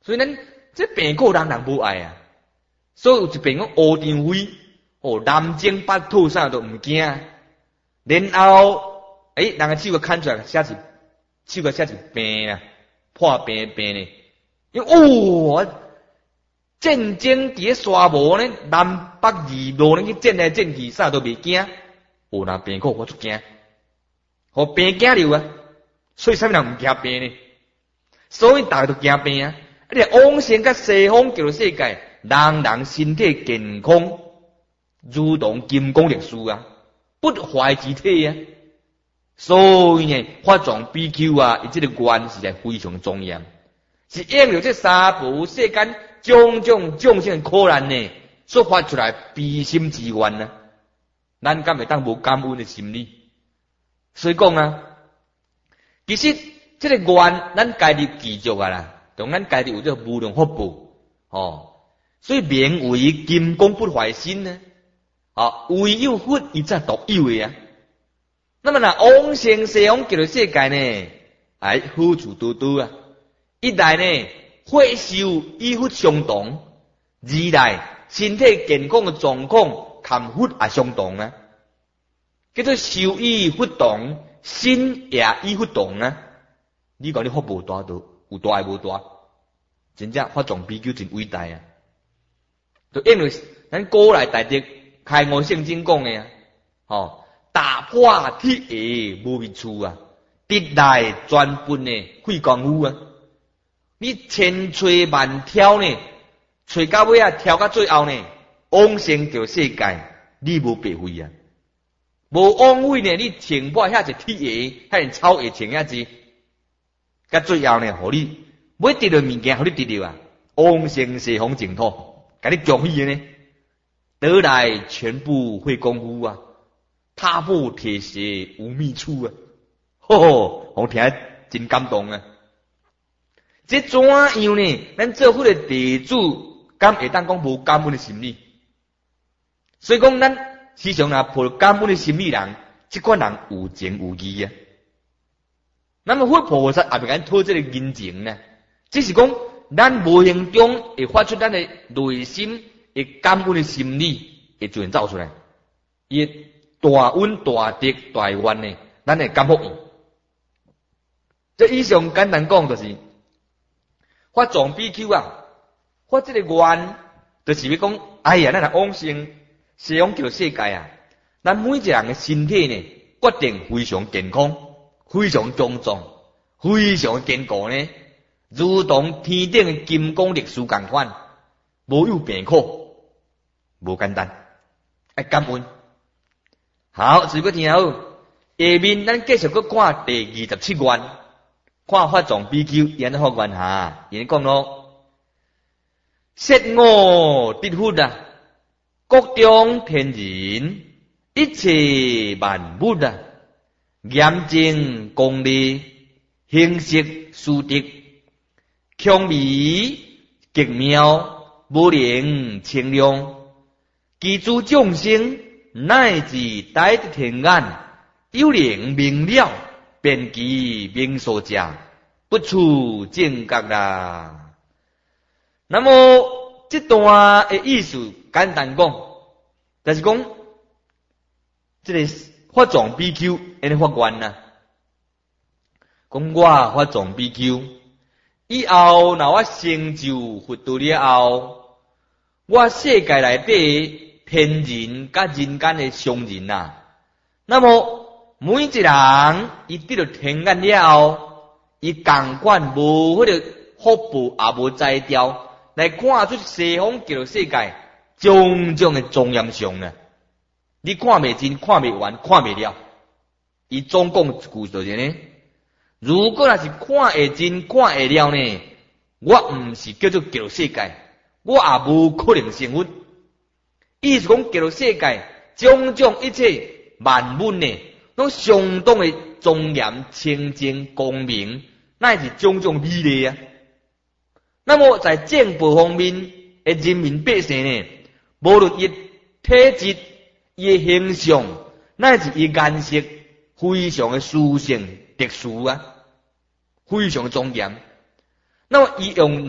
所以咱这病苦人无爱啊。所以有一边讲乌张飞，南征北讨啥都毋惊。然后，人个手个砍出来，手个写一病啊，破病呢。因为战争伫咧沙漠呢，南北二路呢去战来战去，啥都袂惊。若病苦我足惊，互病惊了啊！所以啥物人毋惊病呢？所以大家都惊病啊！你往生甲西方极乐世界，人身体健康，如同金刚力士啊，不坏之体啊。所以呢，法藏比丘啊，伊这个愿实在非常庄严，是应了这三宝世间种种众生苦难呢，所发出来悲心之愿啊。咱敢会当无感恩的心理？所以讲啊，其实这个愿咱家己记住啊啦。同咱家己有这个无量福报，所以名为金刚不坏身呢，唯有佛伊才独有的啊。那么往生西方极乐世界呢，好处多多啊。一来呢，慧修与佛相同；二来身体健康的状况，跟佛也相同啊。叫做修与佛同，身也与佛同啊。你讲你福报大多？有大无大？真正法藏比丘真伟大啊！就因为咱古来大德开悟圣经讲的啊，打破铁鞋无觅处啊，得来专本的费功夫啊！你千锤万挑呢，锤到尾啊，挑到最后呢，往生叫世界，你无白费啊！无枉费呢，你穿破遐一铁鞋，遐草鞋穿遐子，到最后呢，互你。每得到物件，互你得到啊！往生西方净土，甲你恭喜呢，得来全部费功夫啊！踏破铁鞋无觅处啊！我听真感动啊！这怎样呢？咱做佛的弟子，敢会当讲无感恩的心理？所以讲，咱时常抱感恩的心理人，这款人有情有义啊！那么佛菩萨也袂敢讨这个人情呢？只是讲，咱无形中会发出咱的内心的感恩的心理，会自然走出来。伊大恩大德大愿呢，咱会感福伊。这以上简单讲，就是法藏比丘啊，发这个愿，就是要讲，咱来往生西方极乐世界啊，咱每一个人的身体呢，决定非常健康，非常强壮，非常坚固呢。如同天顶的金刚力士共款，无有病苦，无简单，感恩。好，如果听好，下面咱继续去看第27愿，看法藏比丘演的法愿哈，伊讲咯，摄我得佛啊，国中天人，一切万物啊，严正公理，行识殊德。强美极妙，无灵清亮，具诸众生，乃至大的天眼，有灵明了，便其明所者，不出正觉啦。那么这段的意思简单讲，就是讲这个法藏比丘因法愿啊，讲我法藏比丘。以后，若我成就佛道了后，我世界内底天人甲人间的常人啊，那么每一人伊得到天眼了后，伊共款无迄个福报也无摘掉，来看出西方极乐世界种种的庄严相啊！你看未尽，看未完，看未了。伊总共一句就是呢。如果若是看会真看会了呢，我毋是叫做极乐世界，我也无可能成佛。意思讲极乐世界种种一切万物呢，拢相当的庄严、清净、光明，乃是种种美丽啊。那么在政府方面的人民百姓呢，无论伊体质、伊的形象，乃至伊颜色，非常的殊胜。特殊啊，非常庄严。那么伊用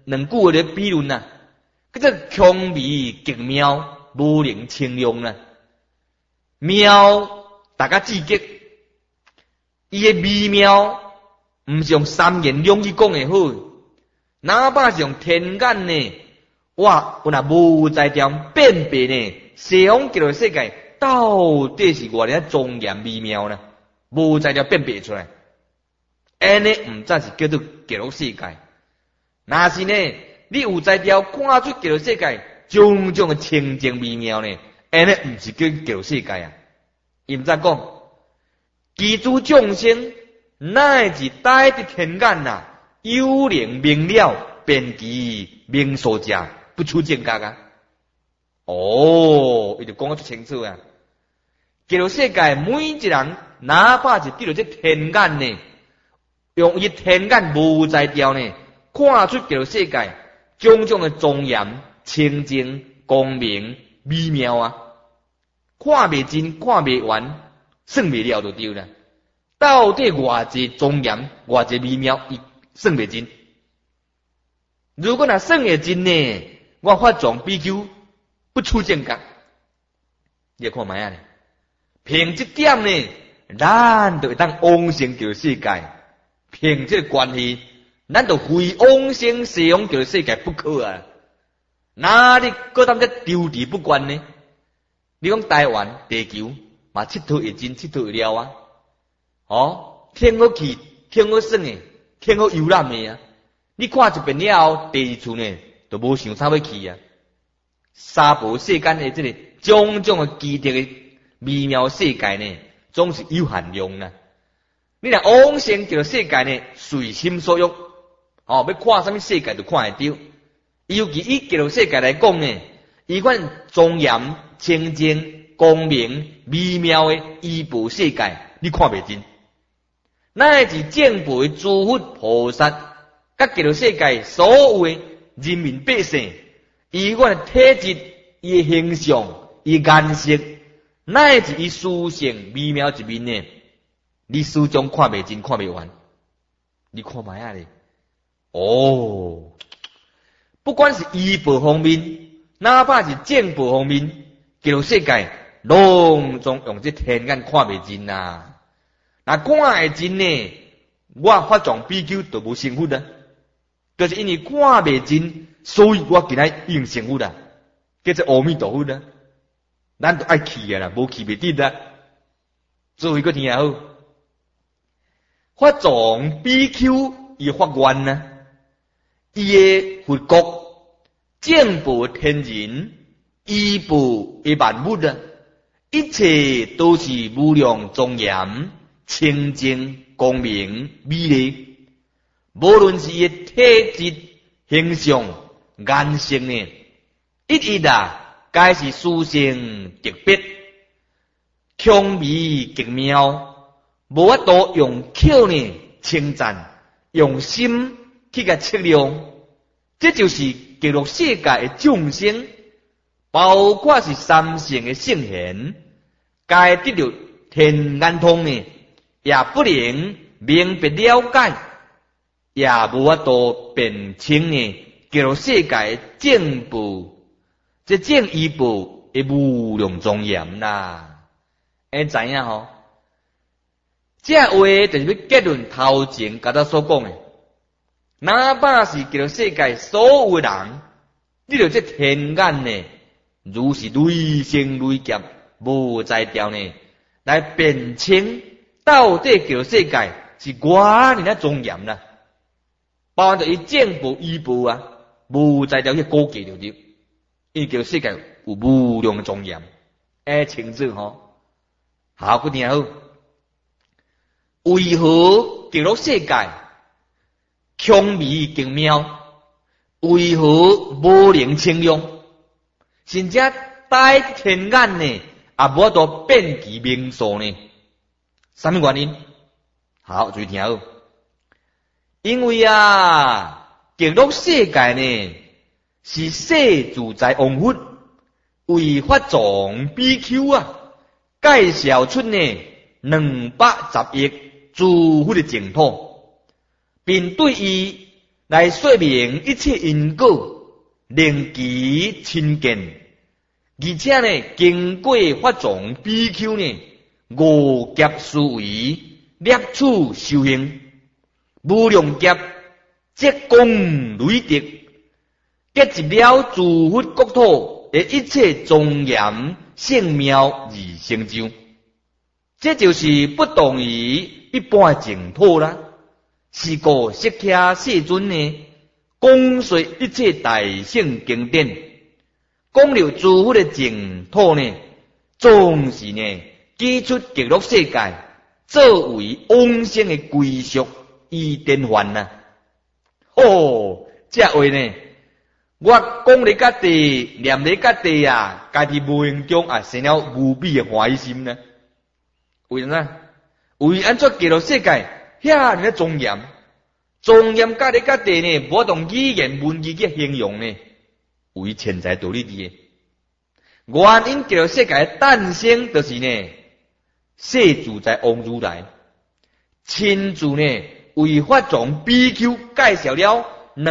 两句话咧比论呐，叫做强微极妙，无能清用啦。妙大家记记，伊诶微妙，毋是用三言两语讲诶好，哪怕是用天眼呢，哇，有若无在条辨别呢，西方极乐世界到底是偌尔庄严微妙呢？无在条辨别出来，安尼毋则是叫做极乐世界。若是呢，你有在条看出极乐世界种种诶清净微妙呢，安尼毋是叫极乐世界啊。伊毋则讲，基诸众生乃至大的天眼呐，有灵明了，便其明所者，不出见觉啊。哦，伊就讲得出清楚啊。极乐世界每一人，哪怕是得到这天眼呢，用伊天眼无在调呢，看出极乐世界种种的庄严、清净、光明、微妙啊。看袂尽，看袂完，算袂了就对了。到底偌济庄严，偌济微妙，伊算袂尽。如果若算会尽呢，我法藏比丘不出见觉。你看卖啊呢？凭这点呢，咱就会当往生极乐世界。凭这个关系，咱就非往生西方极乐世界不可啊！哪里搁当这丢地不管呢？你讲台湾地球嘛，佚佗会真，佚佗会了啊！哦，天好去，天好耍诶，天好游览诶啊！你看一遍了后，第二次呢，就无想啥要去啊！三无世间诶，这个种种诶奇特诶微妙世界呢，总是有限量啦。你若往生极乐世界呢，随心所欲，哦，要看什么世界就看会到。尤其以极乐世界来讲呢，伊款庄严、清净、光明、微妙诶依部世界，你看袂尽。乃至正辈诸佛菩萨，甲极乐世界所有诶人民百姓，伊款体质、伊诶形象、伊颜色，乃至伊殊胜微妙一面呢，你始终看袂尽，看袂完。你看卖啊咧？哦，不管是医报方面，哪怕是正报方面，极乐世界拢总用这天眼看袂尽呐。那看会尽呢，我法藏比丘就无成佛啦。就是因为看袂尽，所以我今仔用成佛啦，叫做阿弥陀佛啦。咱都爱去啊啦，无去袂得啦。最后一个听好，法藏比丘伊发愿呐，伊诶佛国正报天人，依报诶万物啊，一切都是无量庄严。清净、光明、美丽，无论是伊体质、形象、颜色呢，一一啊，皆是殊胜特别，强美极妙，无法度用口呢称赞，用心去甲测量。这就是极乐世界的众生，包括是三圣的圣贤，该得到天眼通呢。也不能明白了解，也无法度辨清呢极乐世界正部，这正一部的无量庄严啦。会知影吼？这话就是要结论头前甲咱所讲的，哪怕是极乐世界所有的人，你着这天眼呢，如是累生累劫无在调呢，来辨清。到底极乐世界是偌尔庄严啦，包含着伊正部、依部啊，无在条去估计着对，因为极乐世界有无量的庄严，清楚吼。好，佢听好，为何极乐世界强美极妙？为何无能清用？甚至大天眼呢，也无法度辨其名数呢？什么原因？好，注意听好。因为啊，极乐世界呢是世自在王佛为法藏比丘啊介绍出呢210亿诸佛的净土，并对伊来说明一切因果，令其亲近，而且呢，经过法藏比丘呢，五劫思维，摄取修行，无量劫积功累德，结集了诸佛国土的一切庄严圣妙而成就。这就是不同于一般净土啦。是故释迦世尊呢，讲说一切大圣经典，讲了诸佛的净土呢，总是呢，基出极乐世界，作为往生的归宿与典范呐。哦，这话呢，我讲你家己，念你家己啊，家己无形中啊，生了无比的欢喜心呢。为什么？为安怎极乐世界遐尼个庄严？庄严家己家己呢，无同语言文字去形容呢，为潜在道理的。原因极乐世界的诞生，就是呢，世自在王如来亲自呢，为法藏比丘介绍了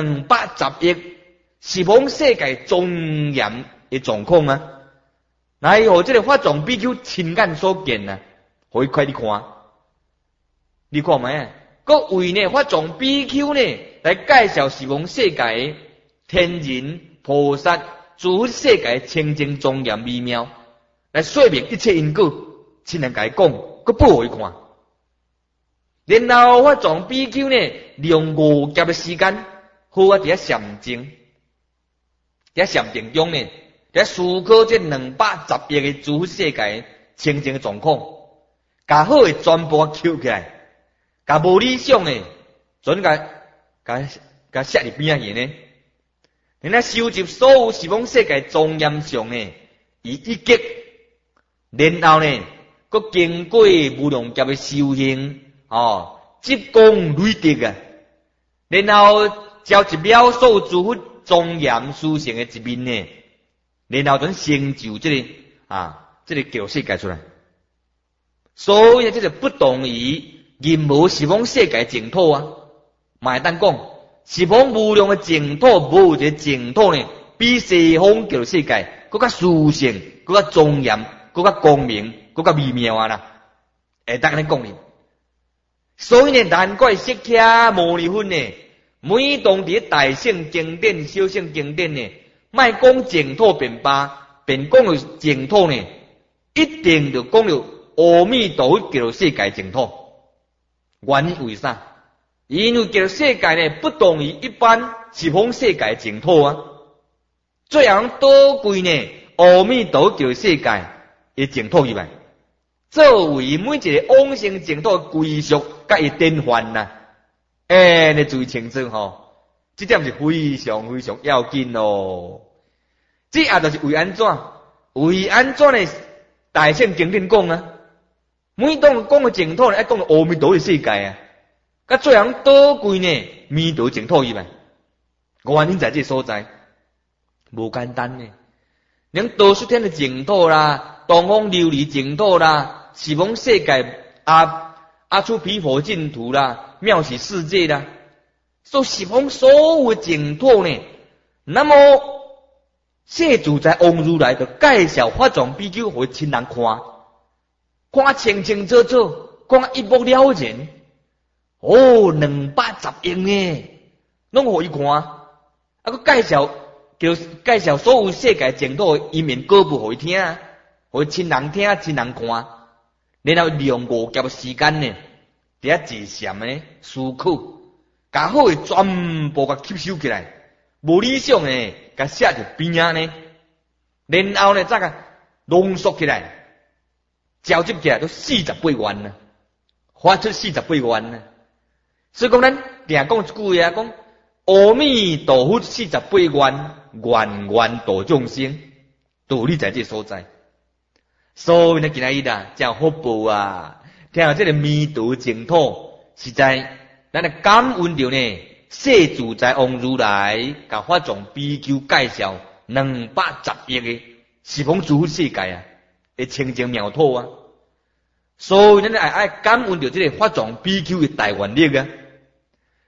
210亿十方世界庄严的状况啊，来互这个法藏比丘亲眼所见啊。可以快你看，你看咩？佮为呢法藏比丘呢来介绍十方世界天人菩萨诸佛世界清净庄严美妙，来说明一切因果，亲人甲伊讲，佮报互伊看。然后法藏比丘呢，利用5劫的时间，好啊，伫遐禅静，伫遐禅定中呢，伫遐思考这210亿的诸佛世界清净的状况。甲好诶全部捡起来，甲无理想诶，准甲写伫边仔去呢？人家收集所有十方世界庄严相呢，以一击，然后呢，佮经过无量劫诶修行，积功累德啊，然后召集了所有诸佛庄严殊胜诶一面呢，然后准成就这个这个极乐世界出来。所以这就不同于任何十方世界净土啊。嘛会当讲，十方无量的净土，无有一个净土呢，比西方极乐世界更加殊胜、更加庄严、更加光明、更加美妙啊啦。会当安尼讲呢。所以呢，难怪释迦牟尼佛呢，每当伫大圣经典、小圣经典呢，莫讲净土便罢，便讲了净土呢，一定就讲了阿弥陀佛极乐世界净土。原因为啥？因为极乐世界呢，不同于一般十方世界净土啊。最人多贵呢，阿弥陀佛极乐世界的净土以外，作为每一个往生净土的归宿，甲伊典范呐。你注意清楚吼，这点是非常非常要紧咯。这也就是为安怎？为安怎呢？大圣经典讲啊。每当讲个净土呢，爱讲到阿弥陀的世界啊，甲最人多贵呢，弥陀净土以外，原因在这所在，无简单呢。连多数天的净土啦，东方琉璃净土啦，十方世界阿出毗佛净土啦，妙喜世界啦，说十方所有净土呢，那么世自在王如来就介绍法藏比丘互亲人看。看清清楚楚，看一目了然。210亿呢，拢互伊看。佮介绍所有世界净土的一面果布互伊听，互伊亲人听，亲人看。然后利用5劫的时间呢，伫遐坐禅呢思考，甲好诶全部甲吸收起来，无理想呢，甲写伫边仔呢，然后呢再甲浓缩起来。召集起来都48愿呢，发出48愿呢。所以讲咱定讲一句啊，讲阿弥陀佛48愿，愿愿度众生，道理在这所在。所以呢，今仔日啊，真好报啊！听到这个弥陀净土，实在咱来感恩着呢，世自在王如来，甲法藏比丘介绍210亿个十方诸佛世界啊。的清净妙土啊，所以咱爱感恩着这个法藏比丘的大愿力啊。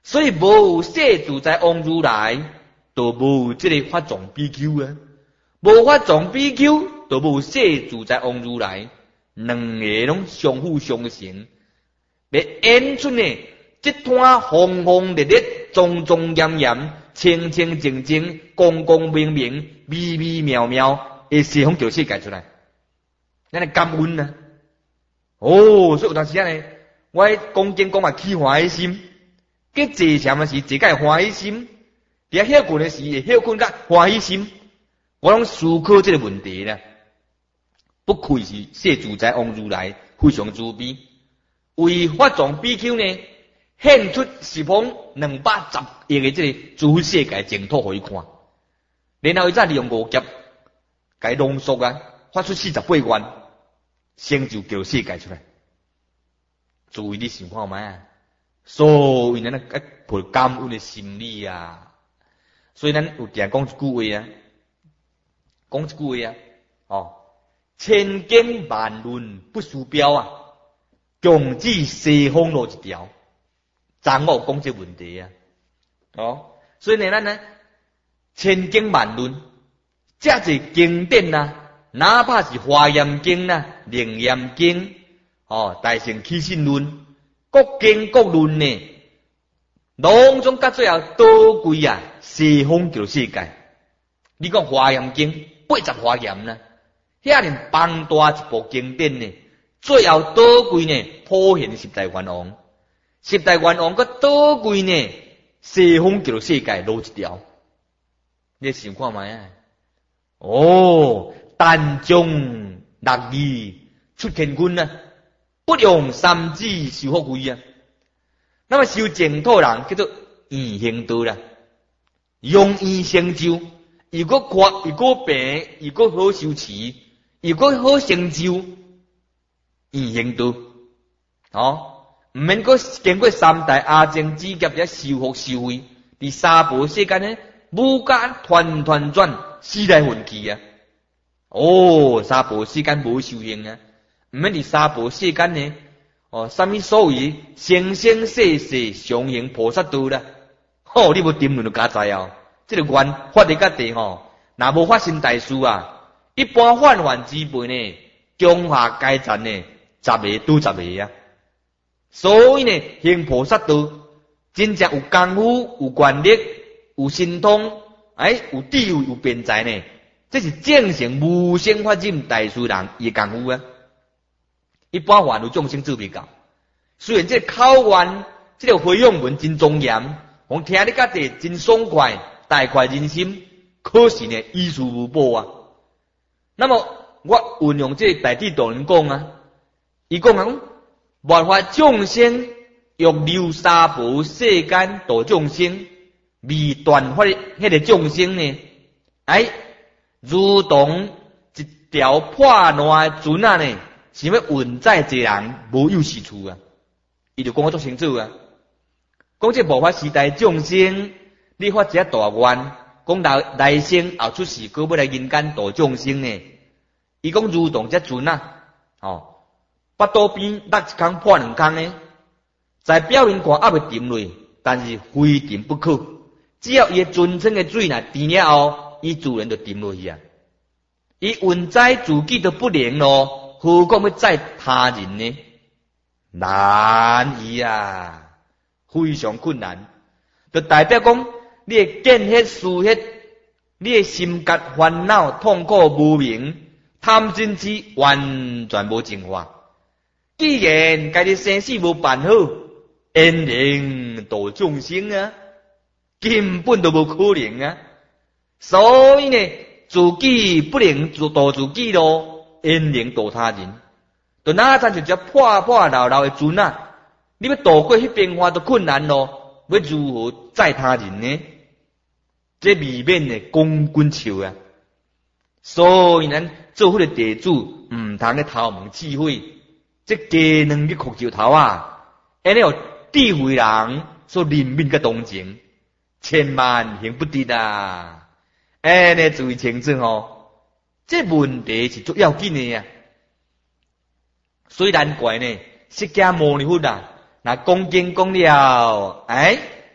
所以无有世自在王如来，就无有这个法藏比丘啊。无法藏比丘，就无世自在王如来，两个拢相辅相成，要演出呢这段轰轰烈烈、庄庄严严、清清净净、光光明明、微微妙妙的西方极乐世界出来，咱来感恩啊！哦，所以有当时呢，我讲经讲嘛起欢喜心，去坐禅的时坐甲欢喜心，伫遐歇困的时会歇困甲欢喜心。我拢思考这个问题啦，不愧是世自在王如来，非常慈悲。为法藏比丘呢，献出十方210亿的这个诸世界净土给伊看，然后伊再利用5劫，甲伊浓缩啊，发出48愿，成就极乐世界出来。注意你想看卖啊，所以咱一抱感恩的心理啊，所以咱有定讲一句话啊。讲一句话啊，哦，千经万论不输标啊，共指西方路一条。昨我讲这问题啊，哦，所以呢，咱呢，千经万论，这侪经典啊，哪怕是华严经啊、楞严经、哦、大乘起信论，各经各论呢，拢总到最后倒归啊西方极乐世界。你讲华严经。80华严呢，遐尼庞大一部经典呢，最后倒归呢普现十大愿王，十大愿王个倒归呢西方极乐世界路一条，你想看卖啊？哦，但将6义出乾坤啊，不用3指受福慧啊。那么修净土人叫做圆行道啦，用意成就。如果快，如果平，如果好修持，如果好成就，圆行道，哦，唔免过经过3大阿僧祇劫才修福受惠，伫三宝世间呢，无间团团转，4来分去啊！哦，三宝世间无修行啊，唔免伫三宝世间呢，哦，什么所谓生生世世常行菩萨道啦，哦，你无定论就假知哦。这个愿发伫甲地吼，若无发生大事啊，一般泛泛之辈呢，中下阶层呢，10个拄10个啊。所以呢，行菩萨道，真正有功夫、有权力、有神通，有智慧、有辩才呢，这是正成无生法忍大师人伊功夫啊。一般凡有众生做未到，虽然这个口愿，这个回向文真庄严，我听你甲地真爽快。大快人心，可是呢，依书无报啊。那么我运用这大智度人讲啊，伊讲啊，万法众生欲流三宝世间度众生，未断法迄个众生呢，如同一条破烂的船啊呢，想要运载一个人无有是处啊。伊就讲我足清楚啊，讲这无法时代众生。你发一个大愿，讲来生后出世，搁要来人间度众生呢？伊讲如同这船啊，哦，巴肚边落一空破2空呢，在表面看还未沉落，但是非沉不可。只要伊船舱的水若沉了后，伊自然就沉落去啊。伊运载自己都不能咯，何况要载他人呢？难伊啊，非常困难，就代表讲。你的见迄思迄，你的心结烦恼痛苦无明，贪嗔痴完全无净化。既然家己生死无办好，因能度众生啊，根本都无可能啊。所以呢，自己不能度自己咯，因能度他人。就哪像就只破破烂烂的船啊，你要渡过迄边花都困难咯，要如何载他人呢？这未免的光棍笑啊！所以咱做伙的地主唔通咧偷蒙智慧，这鸡卵去哭石头啊！安尼有智慧人所怜悯甲同情，千万行不得啊！安尼注意清楚吼，这问题是足要紧的呀。所以难怪呢，释迦牟尼佛啊，那讲经讲了，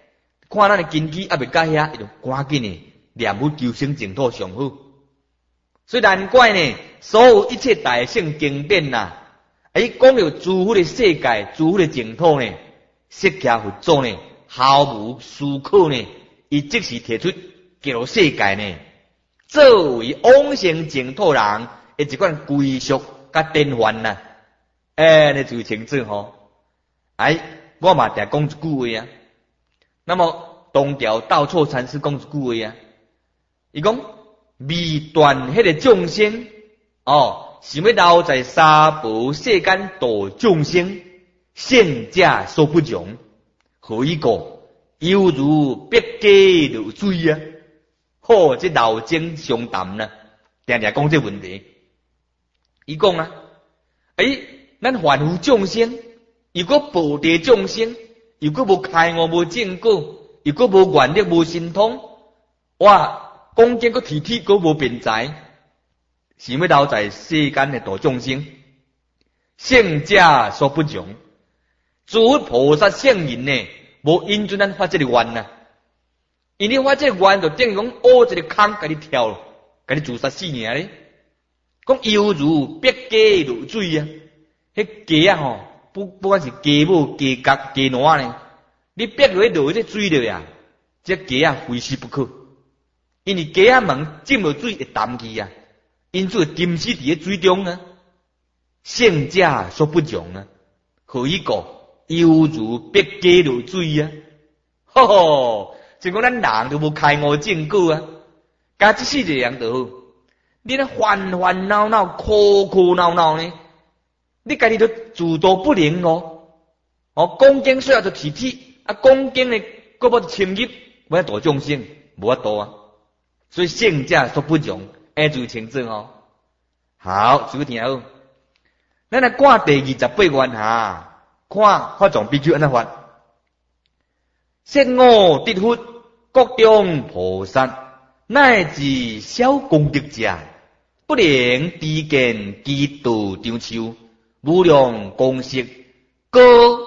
看咱的根基还未到遐，伊就赶紧呢念佛求生净土上好。所以难怪呢，所有一切大圣经典呐，讲到诸佛的世界、诸佛的净土呢，释迦佛祖呢毫无思考呢，伊即时提出极乐世界呢，作为往生净土人的一款归宿甲典范呐。你注意清楚吼。我嘛定讲一句话啊。那么东调道错禅师讲一句话啊，伊讲未断迄个众生想要留在三宝世间度众生，圣者所不容。何以故？犹如必加流水啊！这老僧相谈啊，定定讲这问题。伊讲啊，咱凡夫众生，如果报地众生，如果无开悟、无正果，如果无愿力、无神通，讲经个体体个无辩才，想要留在世间的度众生，圣者所不容。诸菩萨圣人呢，无因准咱发这个愿呐，因你发这个愿就等于讲一个坑，甲你跳了，甲你自杀死尔咧。讲犹如必加流水啊，迄鸡啊不管是鸡母、鸡角、鸡卵呢，你逼落去落这水了呀，这鸡啊非死不可。因为鸡仔门浸落水会淡去啊，因此浸死伫个水中啊。圣者所不容啊，何以故？犹如必加流水啊！就讲咱人都无开悟正果啊，加即世个人就好。你咧烦烦恼恼、苦苦恼恼呢？你家己都自度不灵哦。讲经虽然就体体讲经呢，个无深入，无法度众生，无法度啊。所以圣者所不容，注意清楚哦。好，注意听好。咱来看第28愿哈，看法藏比丘安怎发。说我得佛，各中菩萨，乃至小功德者，不能低见其道场修，无量功德，各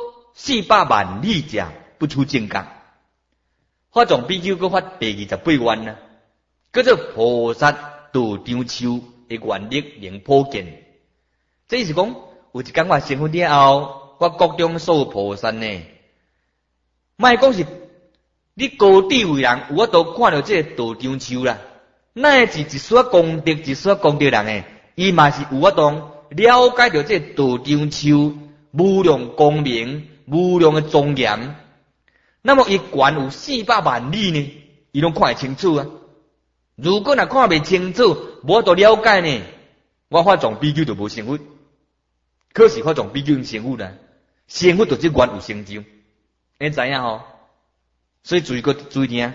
400万里者，不出正觉。法藏比丘搁发第28愿啊。叫做菩萨道场修的愿力能普见，这意思讲，有一天我成佛了后，我各中所有菩萨呢，莫讲是你高智慧人，有法度看到这个道场修啦，乃至一丝功德、一丝功德人诶，伊嘛是有法度了解到这个道场修无量光明、无量的庄严。那么伊悬有400万里呢，伊拢看会清楚啊。如果若看袂清楚，无法度了解呢，我法藏比丘就无成佛。可是法藏比丘成佛啦，成佛就是愿有成就，你知影吼？所以注意听，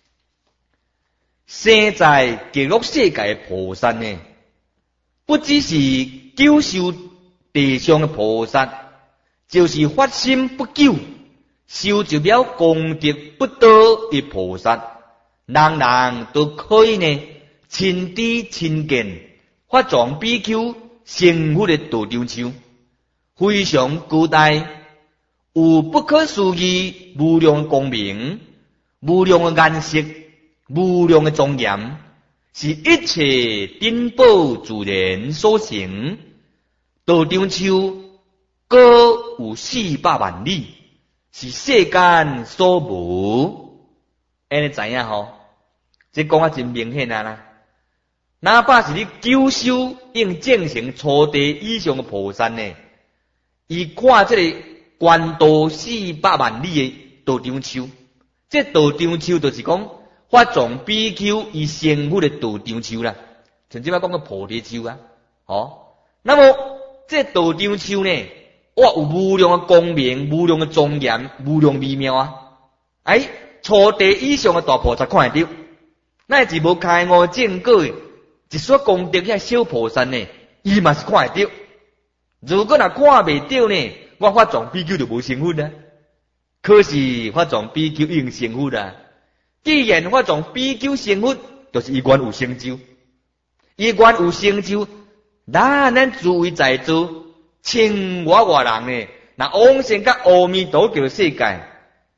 生在极乐世界的菩萨呢，不只是救修地上的菩萨，就是发心不救、修就了功德不多的菩萨。人人都可以呢，亲知亲见法藏比丘成佛的道场修，非常高大，有不可思议无量的光明、无量的颜色、无量的庄严，是一切珍宝自然所成。道场修各有400万里，是世间所无。安尼知影吼？这讲啊真明显啊啦！哪怕是你九修应正成初地以上的菩萨呢，伊看这个关道400万里的道场修，这道场修就是讲法藏比丘伊成佛的道场修啦，像即摆讲个菩提修啊，那么这道场修呢，有无量的光明、无量的庄严、无量微妙啊！初地以上的大菩萨看会到。乃至无开悟正果的，一撮功德遐小菩萨呢，伊嘛是看会到。如果若看袂到呢，我法藏比丘就无成佛啦。可是法藏比丘已经成佛啦。既然法藏比丘成佛，就是伊愿有成就。伊愿有成就，咱诸位在座千外人呢，若往生甲阿弥陀佛世界，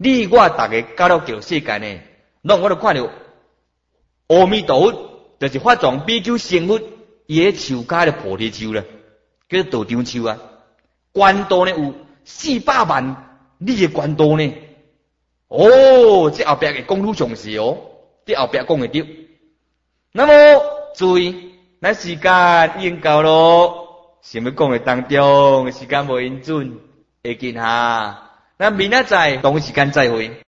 你我大家加入这个世界呢，拢我都看到阿弥陀佛，就是法藏比丘成佛，伊个树加了菩提树啦，叫做道场树啊。关度呢有400万里的关度呢。哦，这后壁嘅功夫上是哦，这后壁讲会对。那么注意，咱时间已经到咯，想要讲嘅当中时间无允准，会见下，咱明仔载同一时间再会。